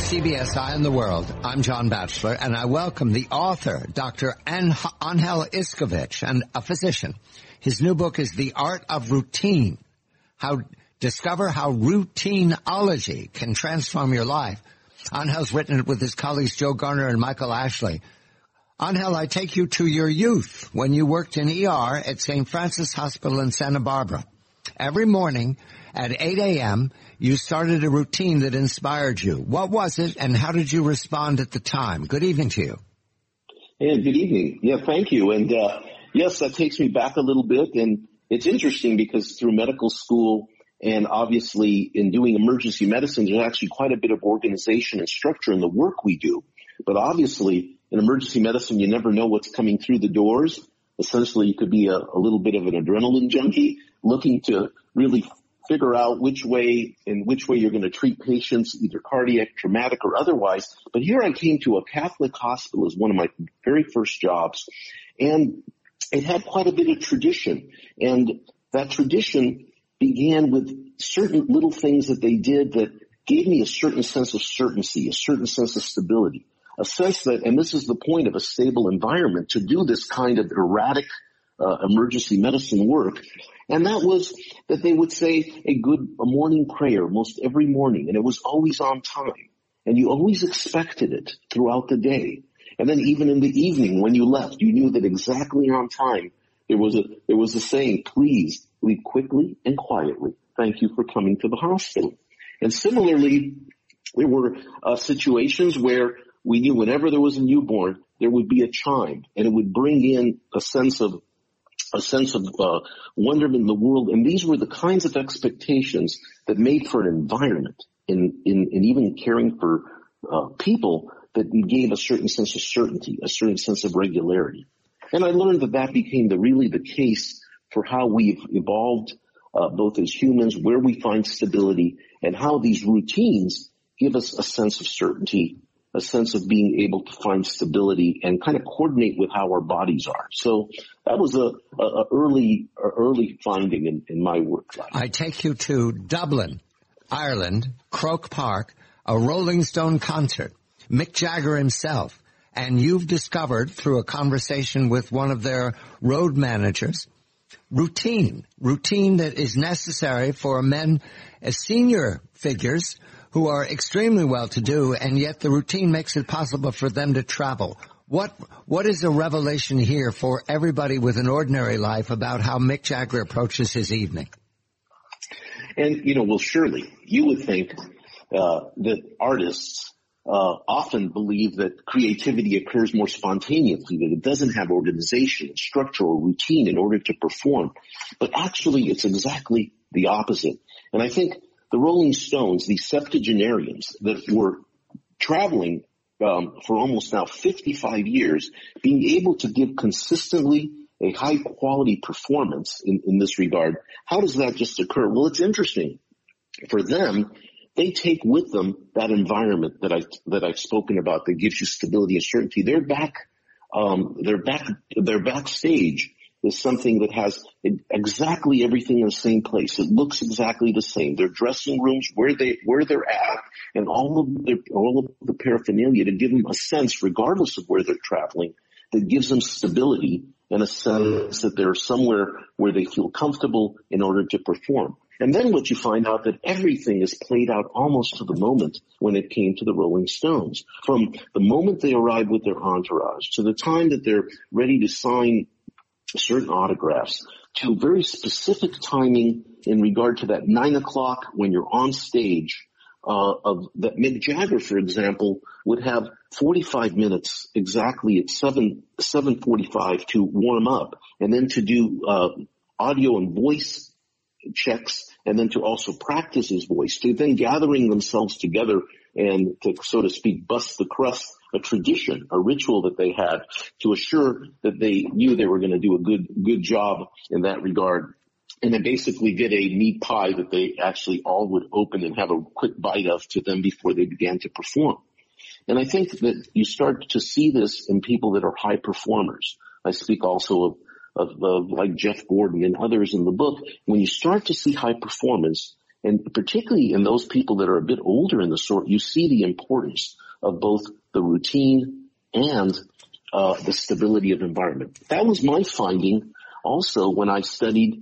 CBS Eye on the World. I'm John Batchelor, and I welcome the author, Dr. Angel Iskovich, and a physician. His new book is The Art of Routine. Discover how routineology can transform your life. Angel's written it with his colleagues Joe Garner and Michael Ashley. Angel, I take you to your youth when you worked in ER at St. Francis Hospital in Santa Barbara. Every morning at 8 a.m., you started a routine that inspired you. What was it, and how did you respond at the time? Good evening to you. Hey, good evening. Yeah, thank you. And yes, that takes me back a little bit. And it's interesting because through medical school and obviously in doing emergency medicine, there's actually quite a bit of organization and structure in the work we do. But obviously, in emergency medicine, you never know what's coming through the doors. Essentially, you could be a little bit of an adrenaline junkie looking to really figure out which way you're going to treat patients, either cardiac, traumatic, or otherwise. But here I came to a Catholic hospital as one of my very first jobs, and it had quite a bit of tradition. And that tradition began with certain little things that they did that gave me a certain sense of certainty, a certain sense of stability, a sense that, and this is the point of a stable environment, to do this kind of erratic emergency medicine work. And that was that they would say a morning prayer most every morning, and it was always on time. And you always expected it throughout the day. And then even in the evening when you left, you knew that exactly on time there was a saying, please leave quickly and quietly. Thank you for coming to the hospital. And similarly, there were situations where we knew whenever there was a newborn, there would be a chime, and it would bring in a sense of wonderment in the world. And these were the kinds of expectations that made for an environment in even caring for people that gave a certain sense of certainty, a certain sense of regularity. And I learned that became really the case for how we've evolved both as humans, where we find stability, and how these routines give us a sense of certainty, a sense of being able to find stability and kind of coordinate with how our bodies are. So that was a early finding in my work life. I take you to Dublin, Ireland, Croke Park, a Rolling Stone concert, Mick Jagger himself, and you've discovered through a conversation with one of their road managers, routine that is necessary for men as senior figures who are extremely well-to-do, and yet the routine makes it possible for them to travel. What is a revelation here for everybody with an ordinary life about how Mick Jagger approaches his evening? And, well, surely you would think that artists often believe that creativity occurs more spontaneously, that it doesn't have organization, structure, or routine in order to perform. But actually, it's exactly the opposite. And I think the Rolling Stones, these septuagenarians that were traveling for almost now 55 years, being able to give consistently a high-quality performance in this regard, how does that just occur? Well, it's interesting. For them, they take with them that environment that I've spoken about that gives you stability and certainty. They're backstage is something that has exactly everything in the same place. It looks exactly the same. Their dressing rooms, where they're at, and all of the paraphernalia to give them a sense, regardless of where they're traveling, that gives them stability and a sense that they're somewhere where they feel comfortable in order to perform. And then what you find out that everything is played out almost to the moment when it came to the Rolling Stones. From the moment they arrived with their entourage to the time that they're ready to sign certain autographs, to very specific timing in regard to that 9 o'clock when you're on stage, of that Mick Jagger, for example, would have 45 minutes exactly at 7:45 to warm up, and then to do audio and voice checks, and then to also practice his voice, to then gathering themselves together and to, so to speak, bust the crust, a tradition, a ritual that they had to assure that they knew they were going to do a good job in that regard. And then basically get a meat pie that they actually all would open and have a quick bite of to them before they began to perform. And I think that you start to see this in people that are high performers. I speak also of like Jeff Gordon and others in the book. When you start to see high performance And particularly in those people that are a bit older in the sort, you see the importance of both the routine and the stability of environment. That was my finding also when I studied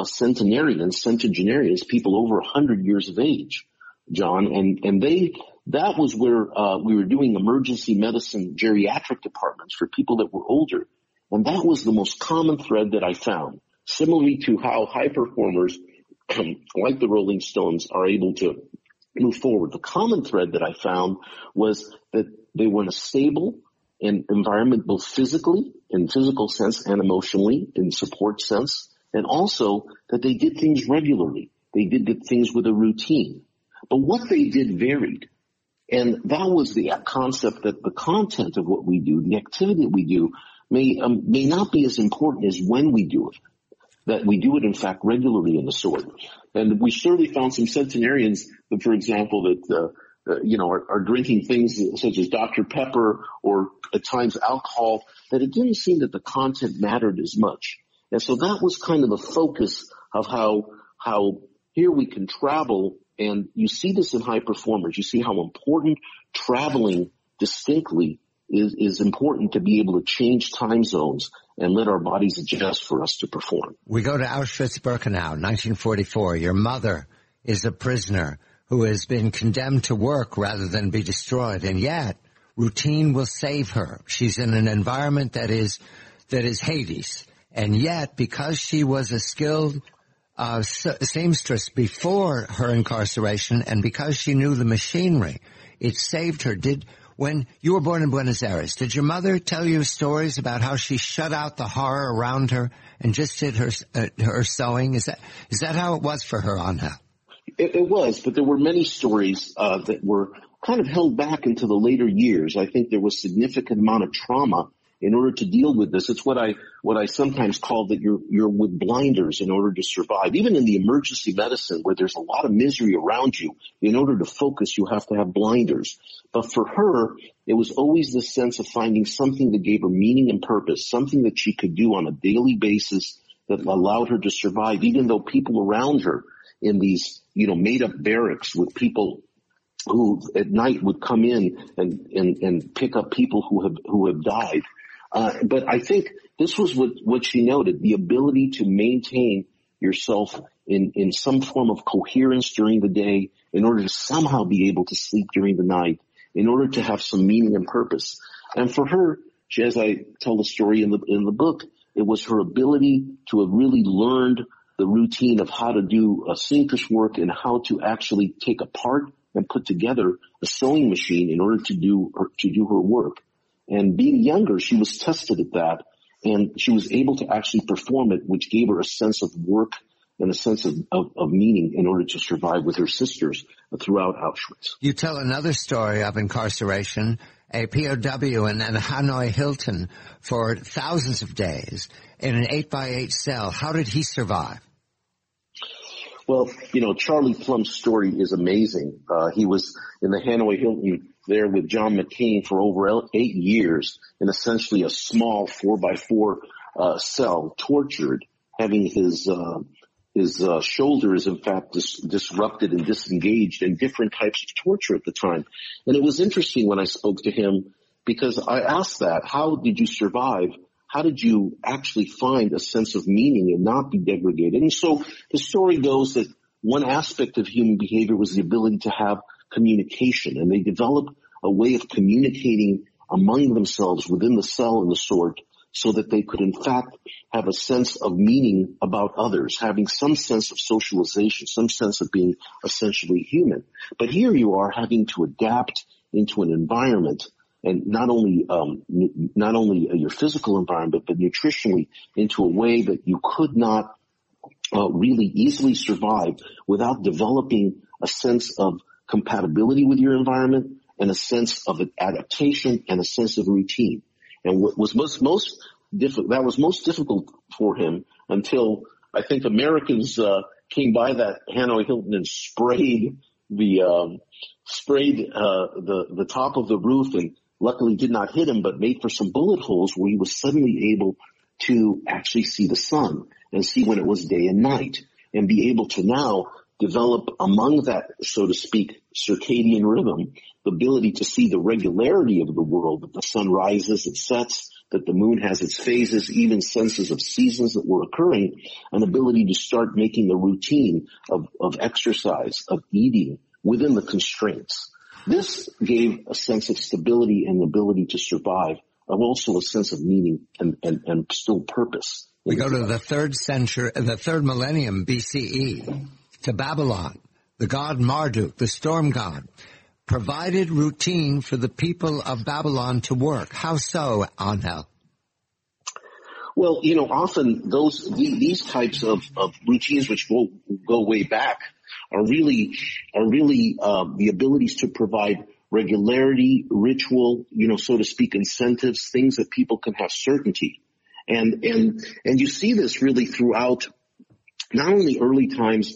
centenarians, people over 100 years of age, John, and that was where we were doing emergency medicine geriatric departments for people that were older. And that was the most common thread that I found, similarly to how high performers like the Rolling Stones are able to move forward. The common thread that I found was that they were in a stable environment, both physically, in physical sense, and emotionally, in support sense, and also that they did things regularly. They did things with a routine. But what they did varied. And that was the concept that the content of what we do, the activity that we do, may not be as important as when we do it. That we do it, in fact, regularly in the sort. And we certainly found some centenarians, for example, that are drinking things such as Dr. Pepper or at times alcohol, that it didn't seem that the content mattered as much. And so that was kind of the focus of how here we can travel, and you see this in high performers. You see how important traveling distinctly is important to be able to change time zones and let our bodies adjust for us to perform. We go to Auschwitz-Birkenau, 1944. Your mother is a prisoner who has been condemned to work rather than be destroyed, and yet routine will save her. She's in an environment that is Hades, and yet because she was a skilled seamstress before her incarceration, and because she knew the machinery, it saved her. When you were born in Buenos Aires, did your mother tell you stories about how she shut out the horror around her and just did her sewing? Is that how it was for her, Angel? It was, but there were many stories that were kind of held back into the later years. I think there was significant amount of trauma in order to deal with this. It's what I sometimes call that you're with blinders in order to survive. Even in the emergency medicine where there's a lot of misery around you, in order to focus, you have to have blinders. But for her, it was always the sense of finding something that gave her meaning and purpose, something that she could do on a daily basis that allowed her to survive, even though people around her in these, made up barracks with people who at night would come in and pick up people who have died. But I think this was what she noted, the ability to maintain yourself in some form of coherence during the day in order to somehow be able to sleep during the night, in order to have some meaning and purpose. And for her, as I tell the story in the book, it was her ability to have really learned the routine of how to do seamstress work and how to actually take apart and put together a sewing machine in order to do her work. And being younger, she was tested at that, and she was able to actually perform it, which gave her a sense of work and a sense of meaning in order to survive with her sisters throughout Auschwitz. You tell another story of incarceration, a POW in Hanoi Hilton for thousands of days in an 8x8 cell. How did he survive? Well, Charlie Plum's story is amazing. He was in the Hanoi Hilton there with John McCain for over 8 years in essentially a small 4x4 cell, tortured, having his shoulders, in fact, disrupted and disengaged, and different types of torture at the time. And it was interesting when I spoke to him, because I asked that, how did you survive? How did you actually find a sense of meaning and not be degraded? And so the story goes that one aspect of human behavior was the ability to have communication, and they developed a way of communicating among themselves within the cell and the sort, so that they could in fact have a sense of meaning about others, having some sense of socialization, some sense of being essentially human. But here you are having to adapt into an environment, and not only your physical environment, but nutritionally, into a way that you could not really easily survive without developing a sense of compatibility with your environment and a sense of adaptation and a sense of routine. And what was most difficult for him until I think Americans came by that Hanoi Hilton and sprayed the top of the roof, and luckily did not hit him, but made for some bullet holes where he was suddenly able to actually see the sun and see when it was day and night, and be able to now develop among that, so to speak, circadian rhythm, the ability to see the regularity of the world, that the sun rises, it sets, that the moon has its phases, even senses of seasons that were occurring, an ability to start making a routine of exercise, of eating within the constraints. This gave a sense of stability and ability to survive, and also a sense of meaning and still purpose. We go to the third millennium BCE, to Babylon. The god Marduk, the storm god, provided routine for the people of Babylon to work. How so, Angel? Well, often these types of routines, which go way back, are really the abilities to provide regularity, ritual, so to speak, incentives, things that people can have certainty. And you see this really throughout not only early times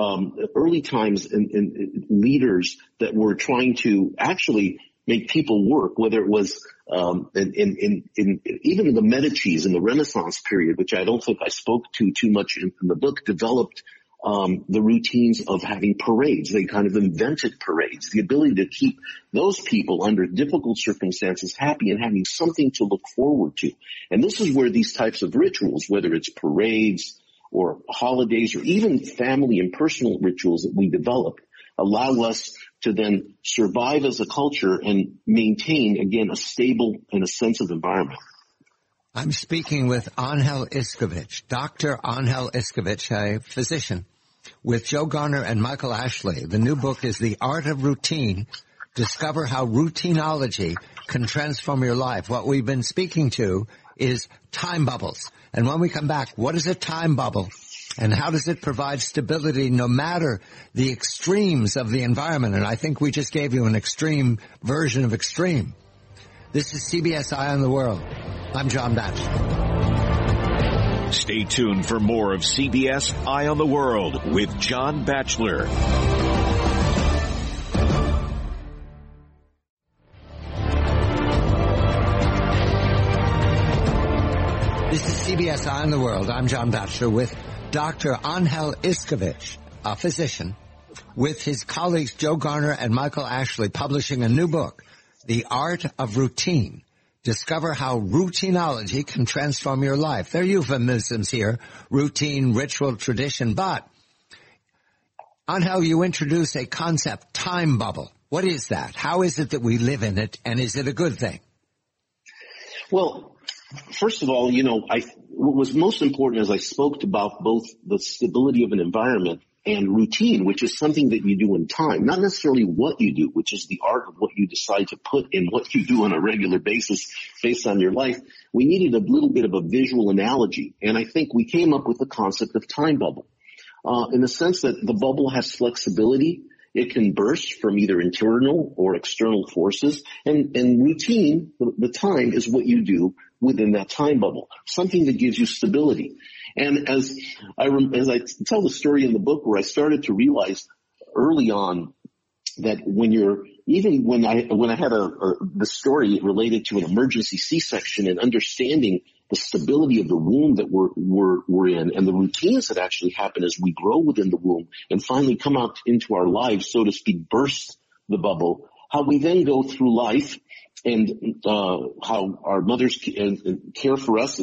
in leaders that were trying to actually make people work, whether it was in even the Medicis in the Renaissance period, which I don't think I spoke to too much in the book, developed the routines of having parades. They kind of invented parades, the ability to keep those people under difficult circumstances happy and having something to look forward to. And this is where these types of rituals, whether it's parades or holidays or even family and personal rituals that we develop, allow us to then survive as a culture and maintain, again, a stable and a sense of environment. I'm speaking with Angel Iscovich, Dr. Angel Iscovich, a physician, with Joe Garner and Michael Ashley. The new book is The Art of Routine. Discover how routineology can transform your life. What we've been speaking to is time bubbles. And when we come back, what is a time bubble? And how does it provide stability no matter the extremes of the environment? And I think we just gave you an extreme version of extreme. This is CBS Eye on the World. I'm John Batchelor. Stay tuned for more of CBS Eye on the World with John Batchelor. This is CBS Eye on the World. I'm John Batchelor with Dr. Angel Iscovich, a physician, with his colleagues Joe Garner and Michael Ashley, publishing a new book, The Art of Routine. Discover how routineology can transform your life. There are euphemisms here, routine, ritual, tradition, but Angel, you introduce a concept, time bubble. What is that? How is it that we live in it, and is it a good thing? Well, first of all, what was most important is I spoke about both the stability of an environment and routine, which is something that you do in time, not necessarily what you do, which is the art of what you decide to put in what you do on a regular basis based on your life. We needed a little bit of a visual analogy, and I think we came up with the concept of time bubble, in the sense that the bubble has flexibility. It can burst from either internal or external forces, and routine, the time, is what you do within that time bubble, something that gives you stability. And as I tell the story in the book, where I started to realize early on that when I had the story related to an emergency C-section and understanding the stability of the womb that we're in and the routines that actually happen as we grow within the womb and finally come out into our lives, so to speak, burst the bubble, how we then go through life and how our mothers care for us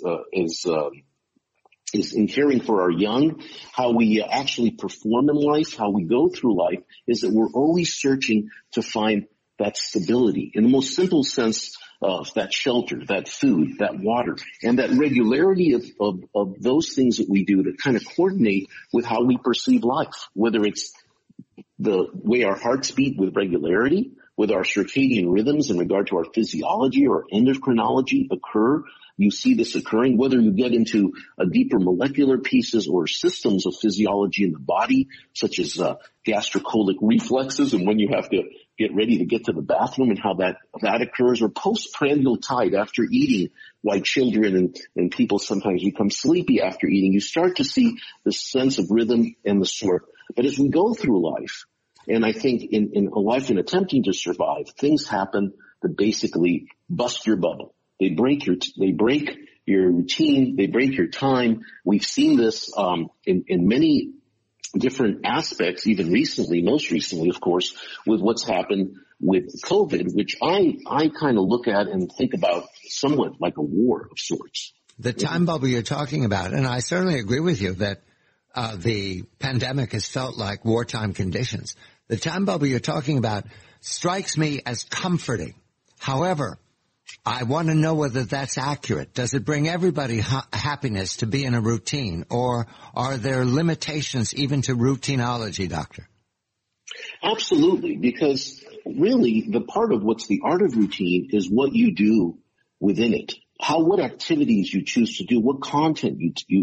is in caring for our young, how we actually perform in life, how we go through life, is that we're always searching to find that stability in the most simple sense of that shelter, that food, that water, and that regularity of those things that we do that kind of coordinate with how we perceive life, whether it's the way our hearts beat with regularity, with our circadian rhythms in regard to our physiology or endocrinology occur. You see this occurring, whether you get into a deeper molecular pieces or systems of physiology in the body, such as gastrocolic reflexes and when you have to get ready to get to the bathroom and how that occurs, or postprandial tide after eating, why children and people sometimes become sleepy after eating. You start to see the sense of rhythm and the sort. But as we go through life, and I think in a life in attempting to survive, things happen that basically bust your bubble. They break your routine. They break your time. We've seen this in many different aspects, even recently, most recently, of course, with what's happened with COVID, which I kind of look at and think about somewhat like a war of sorts. The time bubble you're talking about, and I certainly agree with you that the pandemic has felt like wartime conditions. The time bubble you're talking about strikes me as comforting. However, I want to know whether that's accurate. Does it bring everybody happiness to be in a routine, or are there limitations even to routineology, Doctor? Absolutely, because really the part of what's the art of routine is what you do within it. What activities you choose to do, what content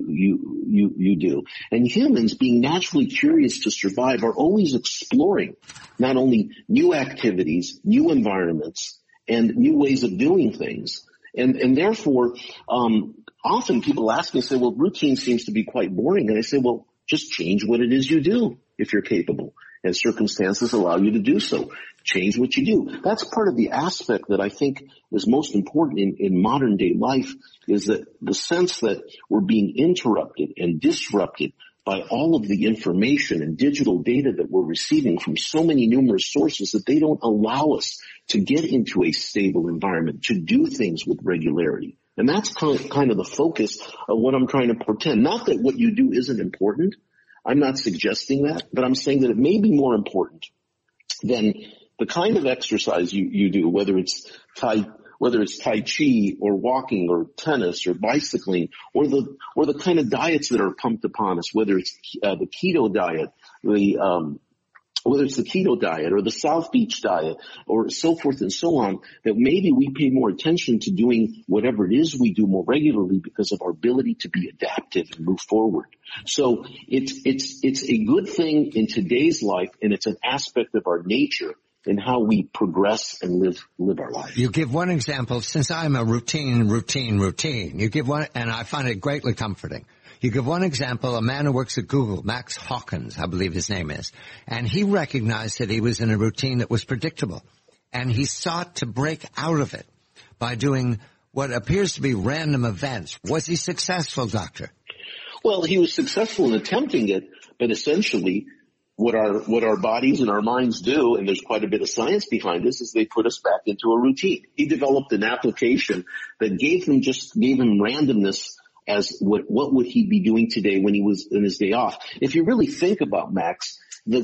you do. And humans, being naturally curious to survive, are always exploring not only new activities, new environments, and new ways of doing things. And therefore, often people ask me, say, well, routine seems to be quite boring. And I say, well, just change what it is you do if you're capable, and circumstances allow you to do so. Change what you do. That's part of the aspect that I think is most important in modern day life, is that the sense that we're being interrupted and disrupted by all of the information and digital data that we're receiving from so many numerous sources that they don't allow us to get into a stable environment, to do things with regularity. And that's kind of the focus of what I'm trying to portend. Not that what you do isn't important. I'm not suggesting that, but I'm saying that it may be more important than the kind of exercise you do, whether it's Tai Chi or walking or tennis or bicycling, or the kind of diets that are pumped upon us, whether it's the keto diet, whether it's the keto diet or the South Beach diet or so forth and so on, that maybe we pay more attention to doing whatever it is we do more regularly because of our ability to be adaptive and move forward. So it's a good thing in today's life, and it's an aspect of our nature in how we progress and live our life. You give one example, since I'm a routine. You give one, and I find it greatly comforting. You give one example, a man who works at Google, Max Hawkins, I believe his name is, and he recognized that he was in a routine that was predictable, and he sought to break out of it by doing what appears to be random events. Was he successful, Doctor? Well, he was successful in attempting it, but essentially what our bodies and our minds do, and there's quite a bit of science behind this, is they put us back into a routine. He developed an application that gave him randomness as what would he be doing today when he was in his day off. If you really think about Max,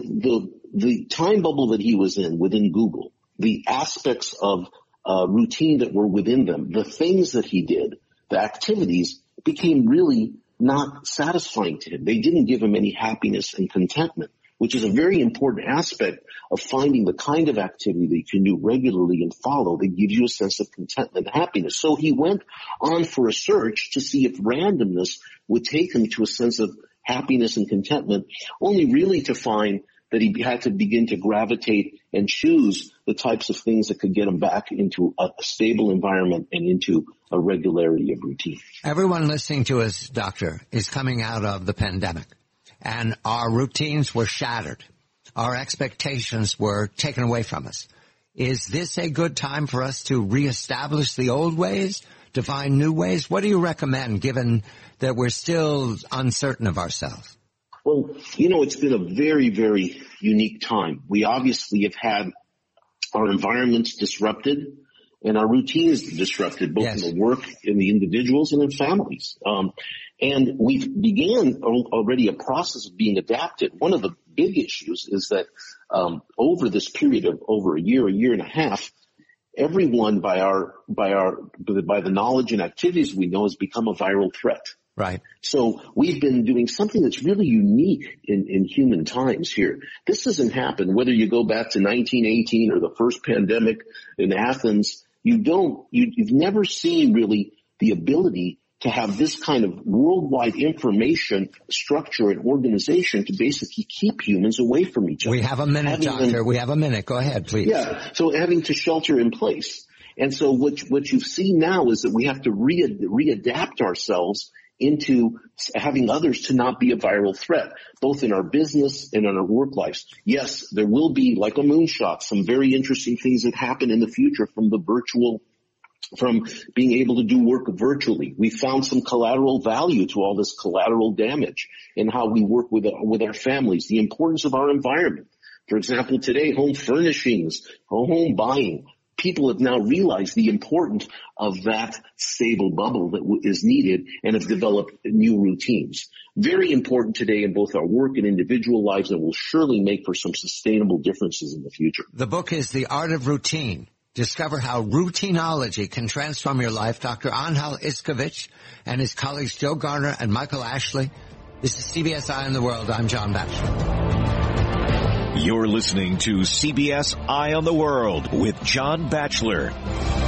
the time bubble that he was in within Google, the aspects of routine that were within them, the things that he did, the activities became really not satisfying to him. They didn't give him any happiness and contentment, which is a very important aspect of finding the kind of activity that you can do regularly and follow that gives you a sense of contentment and happiness. So he went on for a search to see if randomness would take him to a sense of happiness and contentment, only really to find that he had to begin to gravitate and choose the types of things that could get him back into a stable environment and into a regularity of routine. Everyone listening to us, Doctor, is coming out of the pandemic, and our routines were shattered. Our expectations were taken away from us. Is this a good time for us to reestablish the old ways, to find new ways? What do you recommend, given that we're still uncertain of ourselves? Well, it's been a very, very unique time. We obviously have had our environments disrupted and our routines disrupted, both in the work, in the individuals, and in families. And we've began already a process of being adapted. One of the big issues is that over this period of over a year and a half, everyone by the knowledge and activities we know has become a viral threat. Right. So we've been doing something that's really unique in human times here. This doesn't happen whether you go back to 1918 or the first pandemic in Athens. You've never seen really the ability to have this kind of worldwide information structure and organization to basically keep humans away from each other. We have a minute, Doctor. We have a minute. Go ahead, please. Yeah. So having to shelter in place. And so what you've seen now is that we have to readapt ourselves into having others to not be a viral threat, both in our business and in our work lives. Yes, there will be, like a moonshot, some very interesting things that happen in the future from the virtual from being able to do work virtually. We found some collateral value to all this collateral damage in how we work with our families, the importance of our environment. For example, today, home furnishings, home buying, people have now realized the importance of that stable bubble that is needed and have developed new routines. Very important today in both our work and individual lives, and will surely make for some sustainable differences in the future. The book is The Art of Routine. Discover how routineology can transform your life. Dr. Angel Iskovich and his colleagues Joe Garner and Michael Ashley. This is CBS Eye on the World. I'm John Batchelor. You're listening to CBS Eye on the World with John Batchelor.